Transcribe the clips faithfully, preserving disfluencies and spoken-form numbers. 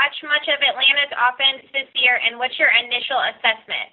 watch much of Atlanta's offense this year, and what's your initial assessment?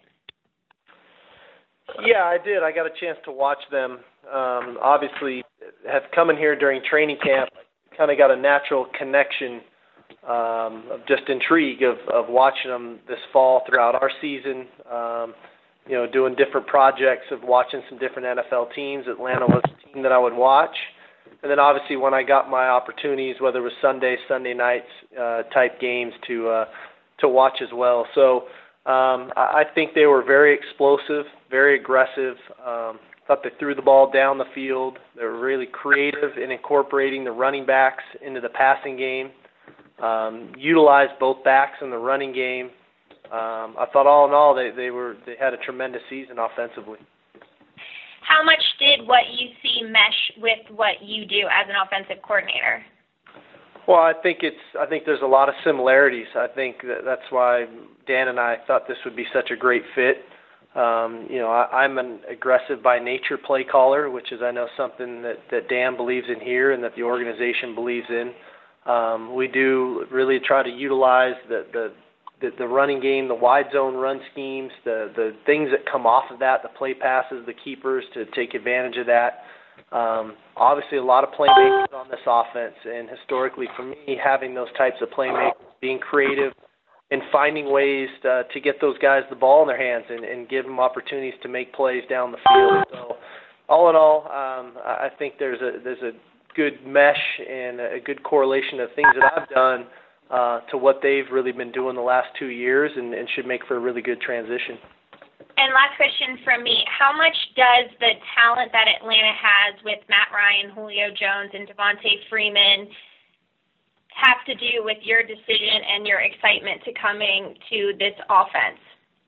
Yeah, I did. I got a chance to watch them. Um, obviously, have come in here during training camp, kind of got a natural connection um, of just intrigue of, of watching them this fall throughout our season, um, you know, doing different projects of watching some different N F L teams. Atlanta was a team that I would watch. And then obviously when I got my opportunities, whether it was Sunday, Sunday nights uh, type games to uh, to watch as well. So um, I think they were very explosive, very aggressive. Um, thought they threw the ball down the field. They were really creative in incorporating the running backs into the passing game. Um, utilized both backs in the running game. Um, I thought all in all they, they were they had a tremendous season offensively. How much did what you see mesh with what you do as an offensive coordinator? Well, I think it's I think there's a lot of similarities. I think that that's why Dan and I thought this would be such a great fit. Um, you know, I, I'm an aggressive by nature play caller, which is I know something that, that Dan believes in here and that the organization believes in. Um, we do really try to utilize the, the The, the running game, the wide zone run schemes, the, the things that come off of that, the play passes, the keepers to take advantage of that. Um, obviously, a lot of playmakers on this offense, and historically for me, having those types of playmakers, being creative and finding ways to, to get those guys the ball in their hands and, and give them opportunities to make plays down the field. So all in all, um, I think there's a, there's a good mesh and a good correlation of things that I've done Uh, to what they've really been doing the last two years and, and should make for a really good transition. And last question from me. How much does the talent that Atlanta has with Matt Ryan, Julio Jones, and Devontae Freeman have to do with your decision and your excitement to coming to this offense?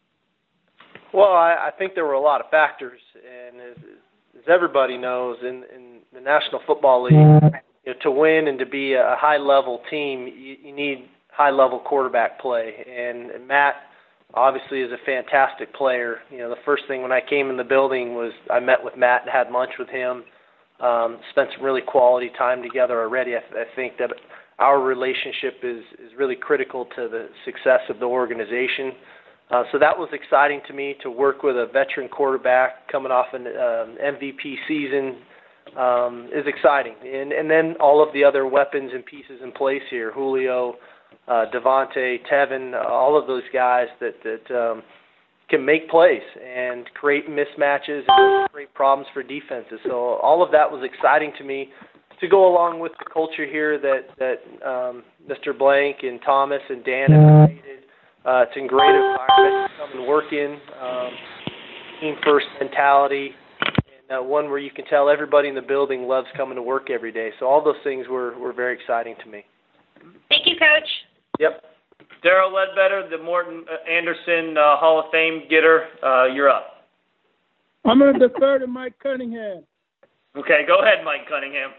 Well, I, I think there were a lot of factors. And as, as everybody knows, in, in the National Football League, You know, to win and to be a high-level team, you, you need high-level quarterback play. And, and Matt obviously is a fantastic player. You know, the first thing when I came in the building was I met with Matt and had lunch with him, um, spent some really quality time together already. I, I think that our relationship is, is really critical to the success of the organization. Uh, so that was exciting to me to work with a veteran quarterback coming off an um, M V P season. Um, is exciting. And, and then all of the other weapons and pieces in place here, Julio, uh, Devontae, Tevin, all of those guys that, that um, can make plays and create mismatches and create problems for defenses. So all of that was exciting to me to go along with the culture here that, that um, Mister Blank and Thomas and Dan have created. Uh, it's a great environment to come and work in, um, team-first mentality, Uh, one where you can tell everybody in the building loves coming to work every day. So all those things were, were very exciting to me. Thank you, Coach. Yep. Darrell Ledbetter, the Morton Anderson uh, Hall of Fame getter, uh, you're up. I'm going to defer to Mike Cunningham. Okay, go ahead, Mike Cunningham.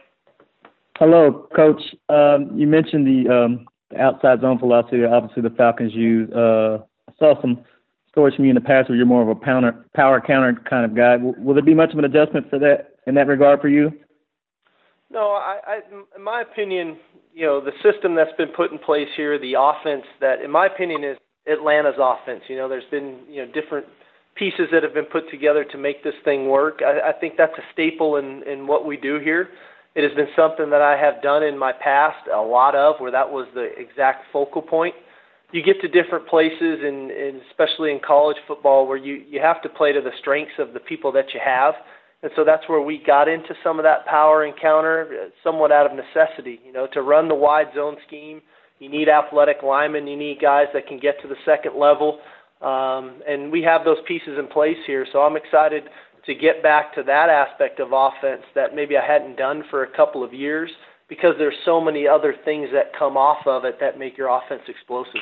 Hello, Coach. Um, you mentioned the, um, the outside zone philosophy. Obviously, the Falcons use. Uh, I saw some stories from you in the past where you're more of a power, power counter kind of guy. Will, will there be much of an adjustment for that in that regard for you? No, I, I, in my opinion, you know, the system that's been put in place here, the offense that, in my opinion, is Atlanta's offense. You know, there's been, you know, different pieces that have been put together to make this thing work. I, I think that's a staple in, in what we do here. It has been something that I have done in my past a lot of, where that was the exact focal point. You get to different places, and, and especially in college football, where you, you have to play to the strengths of the people that you have. And so that's where we got into some of that power and counter, somewhat out of necessity. You know, to run the wide zone scheme, you need athletic linemen, you need guys that can get to the second level. Um, and we have those pieces in place here. So I'm excited to get back to that aspect of offense that maybe I hadn't done for a couple of years, because there's so many other things that come off of it that make your offense explosive.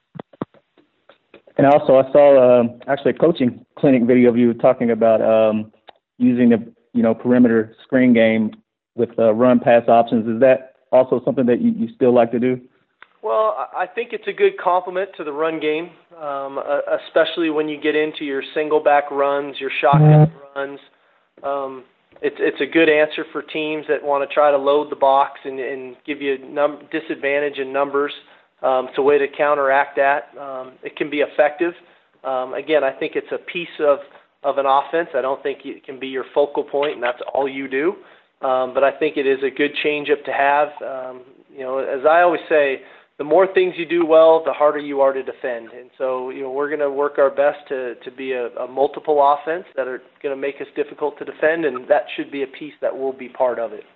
And also, I saw um, actually a coaching clinic video of you talking about um, using the you know perimeter screen game with uh, run pass options. Is that also something that you, you still like to do? Well, I think it's a good complement to the run game, um, especially when you get into your single back runs, your shotgun runs. Um, It's it's a good answer for teams that want to try to load the box and, and give you num- disadvantage in numbers. Um, it's a way to counteract that. Um, it can be effective. Um, again, I think it's a piece of, of an offense. I don't think it can be your focal point, and that's all you do. Um, but I think it is a good change-up to have. Um, you know, as I always say, the more things you do well, the harder you are to defend. And so, you know, we're going to work our best to, to be a, a multiple offense that are going to make us difficult to defend, and that should be a piece that will be part of it.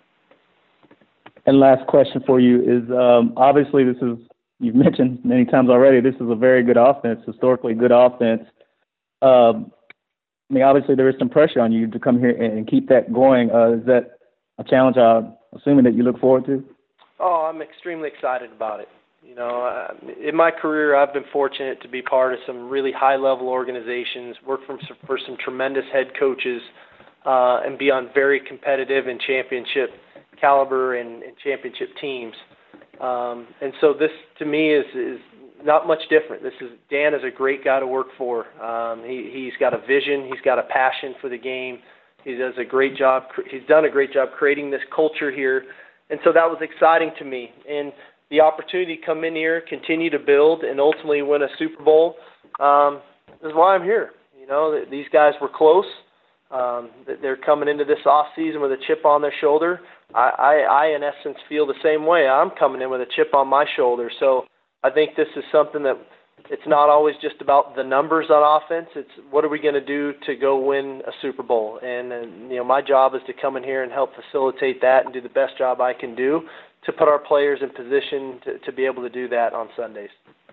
And last question for you is, um, obviously this is, you've mentioned many times already, this is a very good offense, historically good offense. Um, I mean, obviously there is some pressure on you to come here and keep that going. Uh, is that a challenge, I'm assuming, that you look forward to? Oh, I'm extremely excited about it. You know, uh, in my career, I've been fortunate to be part of some really high-level organizations, work from, for some tremendous head coaches, uh, and be on very competitive and championship caliber and, and championship teams. Um, and so this, to me, is, is not much different. This is Dan is a great guy to work for. Um, he, he's got a vision. He's got a passion for the game. He does a great job. He's done a great job creating this culture here. And so that was exciting to me. And the opportunity to come in here, continue to build, and ultimately win a Super Bowl um, is why I'm here. You know, these guys were close. Um, they're coming into this off season with a chip on their shoulder. I, I, I, in essence, feel the same way. I'm coming in with a chip on my shoulder. So I think this is something that it's not always just about the numbers on offense. It's what are we going to do to go win a Super Bowl? And, and, you know, my job is to come in here and help facilitate that and do the best job I can do to put our players in position to, to be able to do that on Sundays.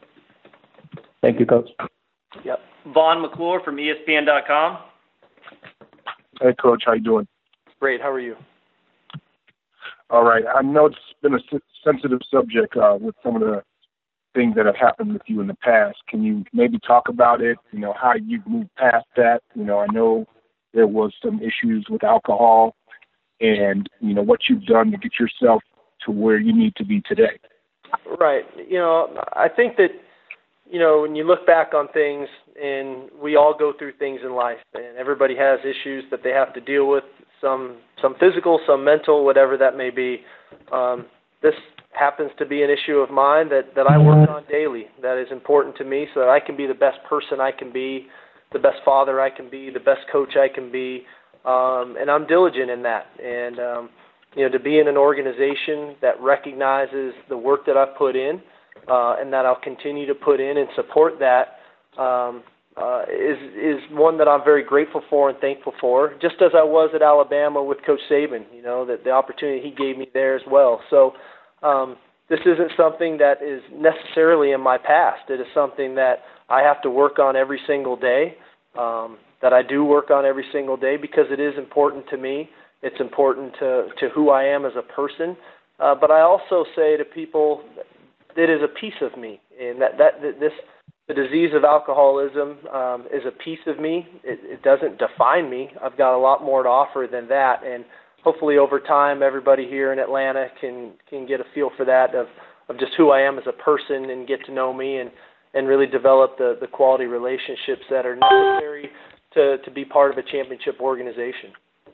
Thank you, Coach. Yep. Vaughn McClure from E S P N dot com. Hey, Coach. How you doing? Great. How are you? All right. I know it's been a sensitive subject uh, with some of the things that have happened with you in the past. Can you maybe talk about it, you know, how you've moved past that? You know, I know there was some issues with alcohol and, you know, what you've done to get yourself to where you need to be today. Right. You know, I think that, you know, when you look back on things, and we all go through things in life, and everybody has issues that they have to deal with, some some physical, some mental, whatever that may be. Um, this happens to be an issue of mine that, that I work on daily, that is important to me so that I can be the best person I can be, the best father I can be, the best coach I can be, um, and I'm diligent in that. And, um, you know, to be in an organization that recognizes the work that I've put in uh, and that I'll continue to put in and support that um, uh, is, is one that I'm very grateful for and thankful for, just as I was at Alabama with Coach Saban, you know, that the opportunity he gave me there as well. So, Um, this isn't something that is necessarily in my past. It is something that I have to work on every single day, um, that I do work on every single day because it is important to me. It's important to, to who I am as a person. Uh, but I also say to people that it is a piece of me, and that, that, that this the disease of alcoholism um, is a piece of me. It, it doesn't define me. I've got a lot more to offer than that, and hopefully over time everybody here in Atlanta can, can get a feel for that of, of just who I am as a person and get to know me and, and really develop the, the quality relationships that are necessary to, to be part of a championship organization.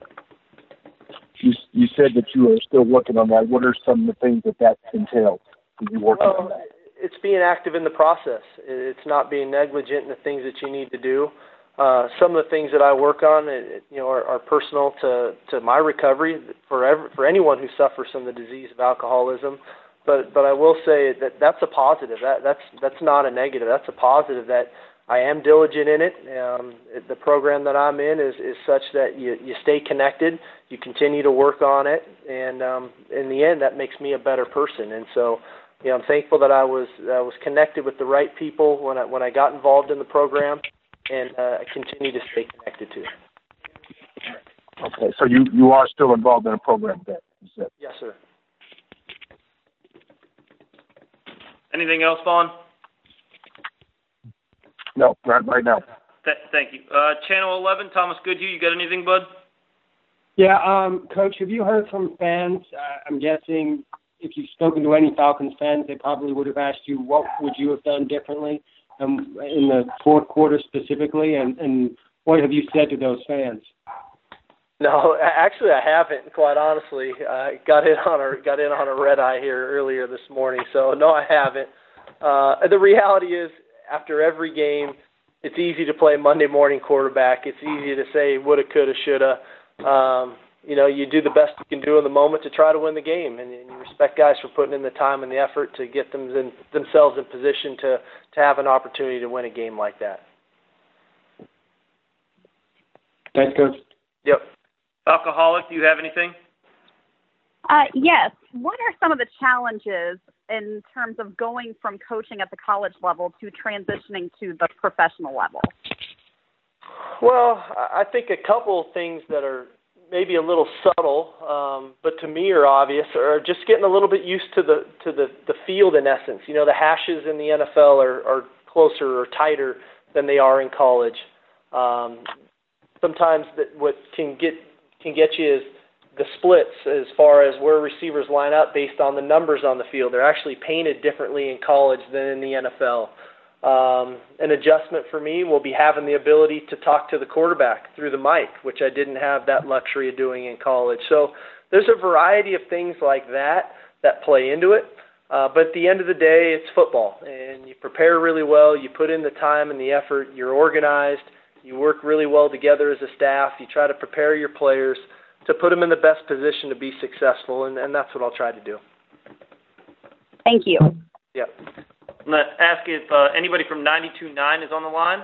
You, you said that you are still working on that. What are some of the things that that entails? Are you working well, on that? It's being active in the process. It's not being negligent in the things that you need to do. Uh, some of the things that I work on, you know, are, are personal to, to my recovery for every, for anyone who suffers from the disease of alcoholism. But but I will say that that's a positive. That that's that's not a negative. That's a positive. That I am diligent in it. Um, the program that I'm in is, is such that you you stay connected. You continue to work on it, and um, in the end, that makes me a better person. And so, you know, I'm thankful that I was I was connected with the right people when I when I got involved in the program. And uh, continue to stay connected to it. Okay, so you, you are still involved in a program then, you said? Yes, sir. Anything else, Vaughn? No, not right now. Th- thank you. Uh, Channel eleven, Thomas Goodhue, you got anything, bud? Yeah, um, Coach, have you heard from fans? Uh, I'm guessing if you've spoken to any Falcons fans, they probably would have asked you what would you have done differently um, in the fourth quarter specifically, and, and what have you said to those fans? No, actually, I haven't. Quite honestly, I got in on a got in on a red eye here earlier this morning. So no, I haven't. uh, the reality is, after every game, it's easy to play Monday morning quarterback. It's easy to say woulda, coulda, shoulda. Um, you know, you do the best you can do in the moment to try to win the game, and, and you respect guys for putting in the time and the effort to get them in, themselves in position to, to have an opportunity to win a game like that. Thanks, Coach. Yep. Alcoholic, do you have anything? Uh, yes. What are some of the challenges in terms of going from coaching at the college level to transitioning to the professional level? Well, I think a couple of things that are maybe a little subtle, um, but to me are obvious, are just getting a little bit used to the to the, the field in essence. You know, the hashes in the N F L are, are closer or tighter than they are in college. Um, sometimes that what can get can get you is the splits as far as where receivers line up based on the numbers on the field. They're actually painted differently in college than in the N F L. Um, an adjustment for me will be having the ability to talk to the quarterback through the mic, which I didn't have that luxury of doing in college. So there's a variety of things like that that play into it. Uh, but at the end of the day, it's football, and you prepare really well. You put in the time and the effort. You're organized. You work really well together as a staff. You try to prepare your players to put them in the best position to be successful, and, and that's what I'll try to do. Thank you. Yeah. I'm going to ask if uh, anybody from ninety-two point nine is on the line.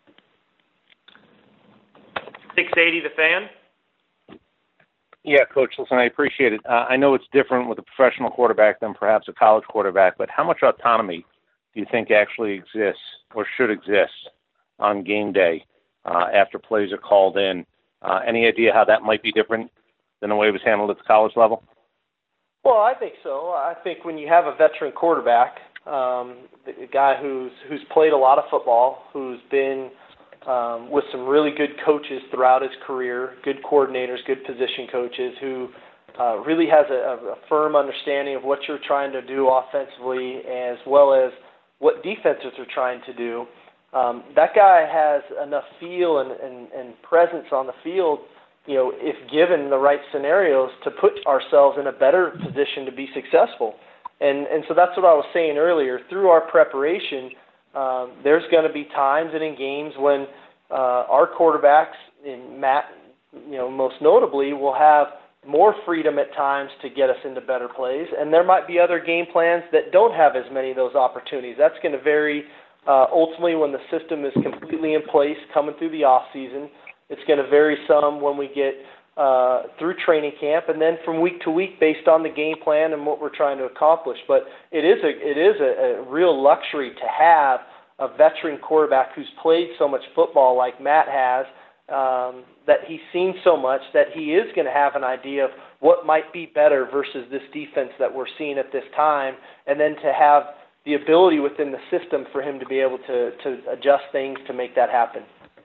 six eighty The Fan. Yeah, Coach, listen, I appreciate it. Uh, I know it's different with a professional quarterback than perhaps a college quarterback, but how much autonomy do you think actually exists or should exist on game day uh, after plays are called in? Uh, any idea how that might be different than the way it was handled at the college level? Well, I think so. I think when you have a veteran quarterback, um, a guy who's who's played a lot of football, who's been um, with some really good coaches throughout his career, good coordinators, good position coaches, who uh, really has a, a firm understanding of what you're trying to do offensively as well as what defenses are trying to do. Um, that guy has enough feel and, and, and presence on the field, you know, if given the right scenarios, to put ourselves in a better position to be successful. And and so that's what I was saying earlier. Through our preparation, um, there's going to be times and in games when uh, our quarterbacks, and Matt, you know, most notably, will have more freedom at times to get us into better plays. And there might be other game plans that don't have as many of those opportunities. That's going to vary uh, ultimately when the system is completely in place coming through the off season. It's going to vary some when we get uh, through training camp, and then from week to week based on the game plan and what we're trying to accomplish. But it is a it is a, a real luxury to have a veteran quarterback who's played so much football like Matt has, um, that he's seen so much that he is going to have an idea of what might be better versus this defense that we're seeing at this time, and then to have the ability within the system for him to be able to, to adjust things to make that happen.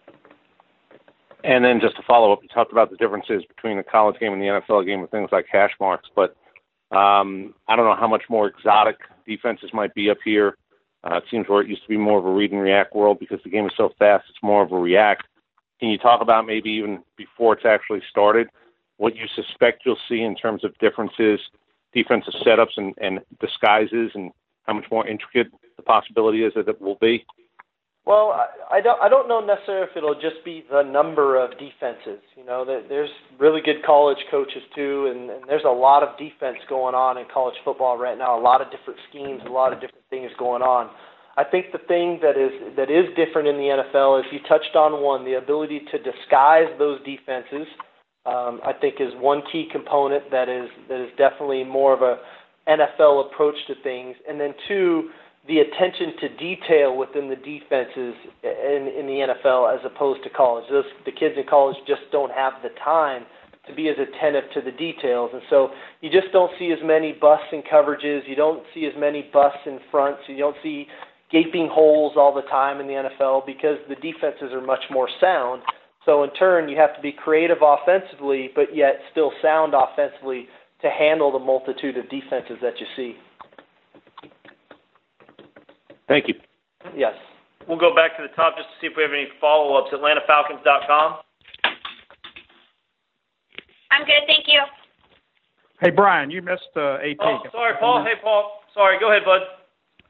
And then just to follow up, you talked about the differences between the college game and the N F L game with things like hash marks, but um, I don't know how much more exotic defenses might be up here. Uh, it seems where it used to be more of a read and react world because the game is so fast, it's more of a react. Can you talk about maybe even before it's actually started, what you suspect you'll see in terms of differences, defensive setups and, and disguises, and how much more intricate the possibility is that it will be? Well, I, I don't. I don't know necessarily if it'll just be the number of defenses. You know, there's really good college coaches too, and, and there's a lot of defense going on in college football right now. A lot of different schemes, a lot of different things going on. I think the thing that is that is different in the N F L is you touched on one, the ability to disguise those defenses. Um, I think is one key component that is that is definitely more of a N F L approach to things, and then two, the attention to detail within the defenses in, in the N F L as opposed to college. Those, the kids in college just don't have the time to be as attentive to the details. And so you just don't see as many busts in coverages. You don't see as many busts in fronts. You don't see gaping holes all the time in the N F L because the defenses are much more sound. So in turn, you have to be creative offensively, but yet still sound offensively to handle the multitude of defenses that you see. Thank you. Yes. We'll go back to the top just to see if we have any follow-ups. Atlanta Falcons dot com. I'm good, thank you. Hey, Brian, you missed uh, A P. Oh, sorry, Paul. Hey, Paul. Sorry, go ahead, bud.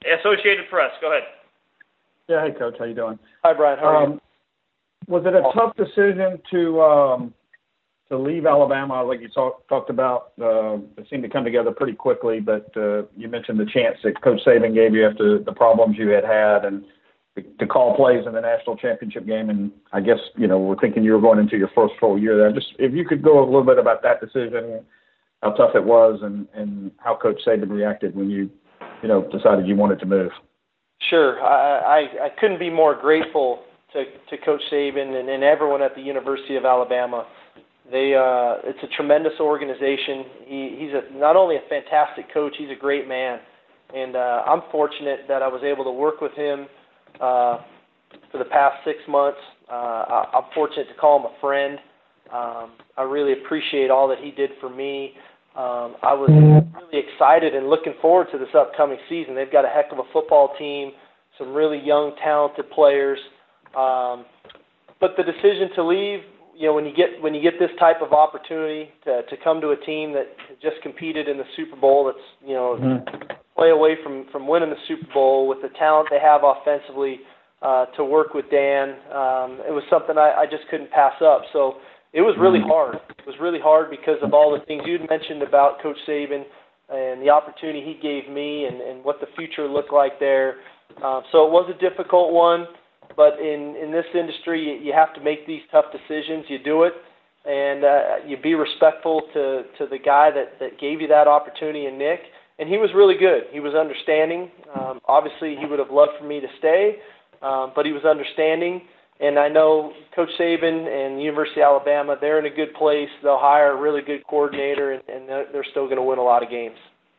Associated Press. Go ahead. Yeah, hey, Coach. How you doing? Hi, Brian. How are um, you? Was it a tough decision to um, to leave Alabama, like you talk, talked about? Uh, it seemed to come together pretty quickly, but uh, you mentioned the chance that Coach Saban gave you after the problems you had had and to call plays in the national championship game. And I guess, you know, we're thinking you were going into your first full year there. Just if you could go a little bit about that decision, how tough it was, and, and how Coach Saban reacted when you, you know, decided you wanted to move. Sure. I, I, I couldn't be more grateful to, to Coach Saban and, and everyone at the University of Alabama. They, uh, it's a tremendous organization. He, he's a, not only a fantastic coach, he's a great man. And uh, I'm fortunate that I was able to work with him uh, for the past six months. Uh, I, I'm fortunate to call him a friend. Um, I really appreciate all that he did for me. Um, I was really excited and looking forward to this upcoming season. They've got a heck of a football team, some really young, talented players. Um, but the decision to leave, you know, when you get when you get this type of opportunity to to come to a team that just competed in the Super Bowl, that's, you know, mm-hmm. play away from, from winning the Super Bowl with the talent they have offensively, uh, to work with Dan, um, it was something I, I just couldn't pass up. So it was really hard. It was really hard because of all the things you'd mentioned about Coach Saban and the opportunity he gave me and, and what the future looked like there. Uh, so it was a difficult one, but in, in this industry, you, you have to make these tough decisions. You do it, and uh, you be respectful to, to the guy that, that gave you that opportunity, and Nick. And he was really good. He was understanding. Um, obviously, he would have loved for me to stay, um, but he was understanding. And I know Coach Saban and the University of Alabama, they're in a good place. They'll hire a really good coordinator, and, and they're, they're still going to win a lot of games.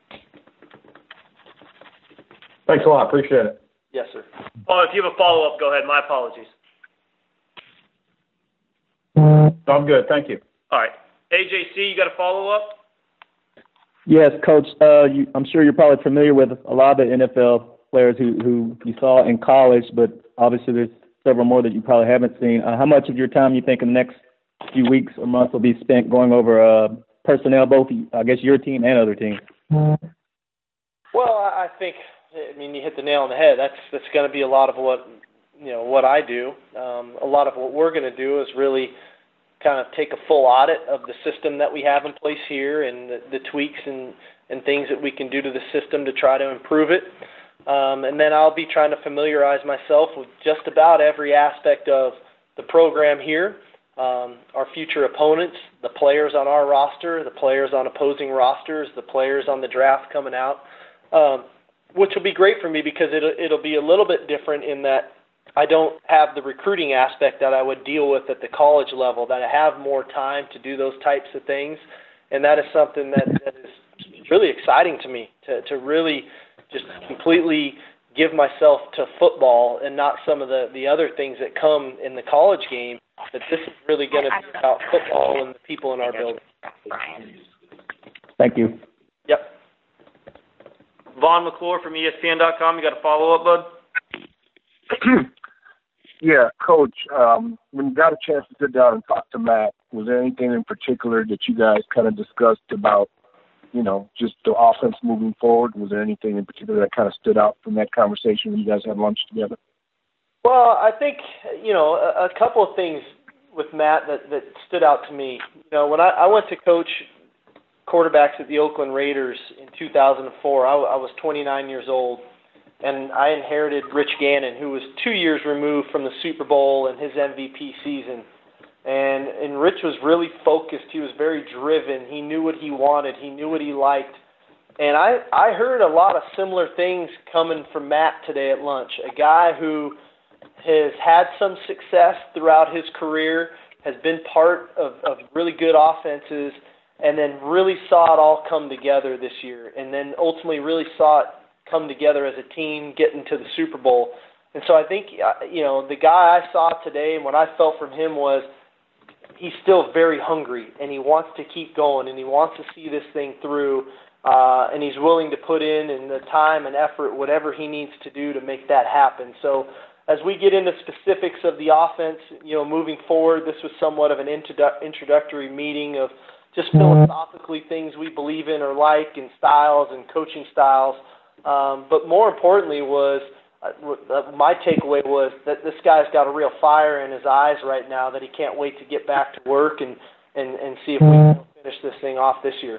Thanks a lot. Appreciate it. Yes, sir. Oh, if you have a follow-up, go ahead. My apologies. I'm good. Thank you. All right. A J C, you got a follow-up? Yes, Coach. Uh, you, I'm sure you're probably familiar with a lot of the N F L players who, who you saw in college, but obviously there's several more that you probably haven't seen. Uh, how much of your time you think in the next few weeks or months will be spent going over uh, personnel, both, I guess, your team and other teams? Well, I think, I mean, you hit the nail on the head. That's that's going to be a lot of what, you know, what I do. Um, a lot of what we're going to do is really kind of take a full audit of the system that we have in place here and the, the tweaks and, and things that we can do to the system to try to improve it. Um, and then I'll be trying to familiarize myself with just about every aspect of the program here, um, our future opponents, the players on our roster, the players on opposing rosters, the players on the draft coming out, um, which will be great for me because it'll, it'll be a little bit different in that I don't have the recruiting aspect that I would deal with at the college level, that I have more time to do those types of things. And that is something that, that is really exciting to me, to, to really just completely give myself to football and not some of the, the other things that come in the college game, that this is really going to be about football and the people in our building. Thank you. Yep. Vaughn McClure from E S P N dot com, you got a follow-up, bud? Yeah, Coach, um, when you got a chance to sit down and talk to Matt, was there anything in particular that you guys kind of discussed about, you know, just the offense moving forward? Was there anything in particular that kind of stood out from that conversation when you guys had lunch together? Well, I think, you know, a, a couple of things with Matt that, that stood out to me. You know, when I, I went to coach quarterbacks at the Oakland Raiders in two thousand four, I, I was twenty-nine years old, and I inherited Rich Gannon, who was two years removed from the Super Bowl and his M V P season. And and Rich was really focused. He was very driven. He knew what he wanted. He knew what he liked. And I, I heard a lot of similar things coming from Matt today at lunch. A guy who has had some success throughout his career, has been part of, of really good offenses, and then really saw it all come together this year. And then ultimately really saw it come together as a team getting to the Super Bowl. And so I think, you know, the guy I saw today and what I felt from him was, he's still very hungry, and he wants to keep going, and he wants to see this thing through, uh, and he's willing to put in and the time and effort, whatever he needs to do to make that happen. So as we get into specifics of the offense, you know, moving forward, this was somewhat of an introdu- introductory meeting of just philosophically things we believe in or like, and styles and coaching styles. Um, but more importantly was uh, my takeaway was that this guy's got a real fire in his eyes right now that he can't wait to get back to work and, and, and see if we can finish this thing off this year.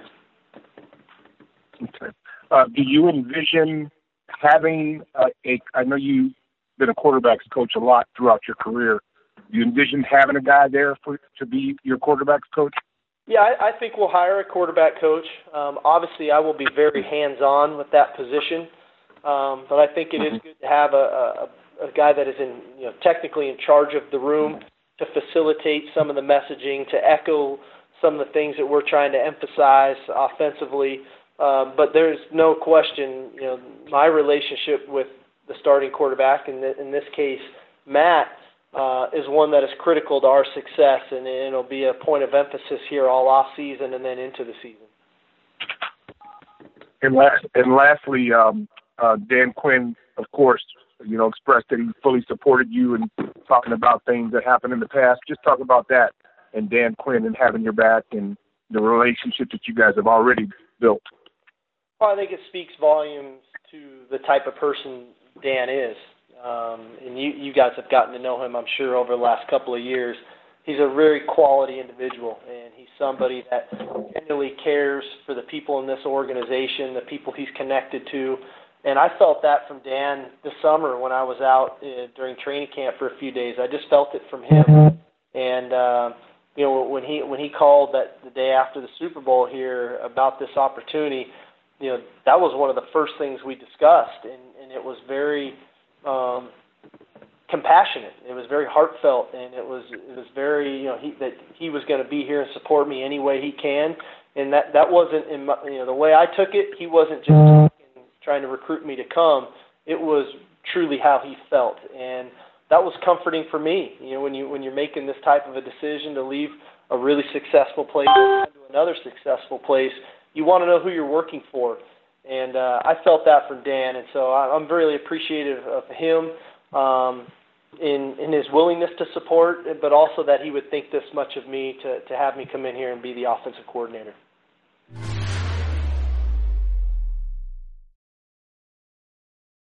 Okay. Uh, do you envision having uh, a, I know you've been a quarterback's coach a lot throughout your career. Do you envision having a guy there for to be your quarterback's coach? Yeah, I, I think we'll hire a quarterback coach. Um, obviously, I will be very hands-on with that position, um, but I think it is good to have a, a, a guy that is in, you know, technically in charge of the room to facilitate some of the messaging, to echo some of the things that we're trying to emphasize offensively. Um, but there's no question, you know, my relationship with the starting quarterback, in, the, in this case, Matt, Uh, is one that is critical to our success, and it'll be a point of emphasis here all off season and then into the season. And, last, and lastly, um, uh, Dan Quinn, of course, you know, expressed that he fully supported you and talking about things that happened in the past. Just talk about that and Dan Quinn and having your back and the relationship that you guys have already built. Well, I think it speaks volumes to the type of person Dan is. Um, and you, you guys have gotten to know him, I'm sure, over the last couple of years. He's a very quality individual, and he's somebody that genuinely cares for the people in this organization, the people he's connected to. And I felt that from Dan this summer when I was out uh, during training camp for a few days. I just felt it from him. And uh, you know, when he when he called that the day after the Super Bowl here about this opportunity, you know, that was one of the first things we discussed, and, and it was very Um, compassionate. It was very heartfelt, and it was it was very, you know, he that he was going to be here and support me any way he can, and that that wasn't in my, you know, the way I took it. He wasn't just trying to recruit me to come. It was truly how he felt, and that was comforting for me. You know, when you when you're making this type of a decision to leave a really successful place to another successful place, you want to know who you're working for. And uh, I felt that from Dan, and so I'm really appreciative of him um, in, in his willingness to support, but also that he would think this much of me to, to have me come in here and be the offensive coordinator.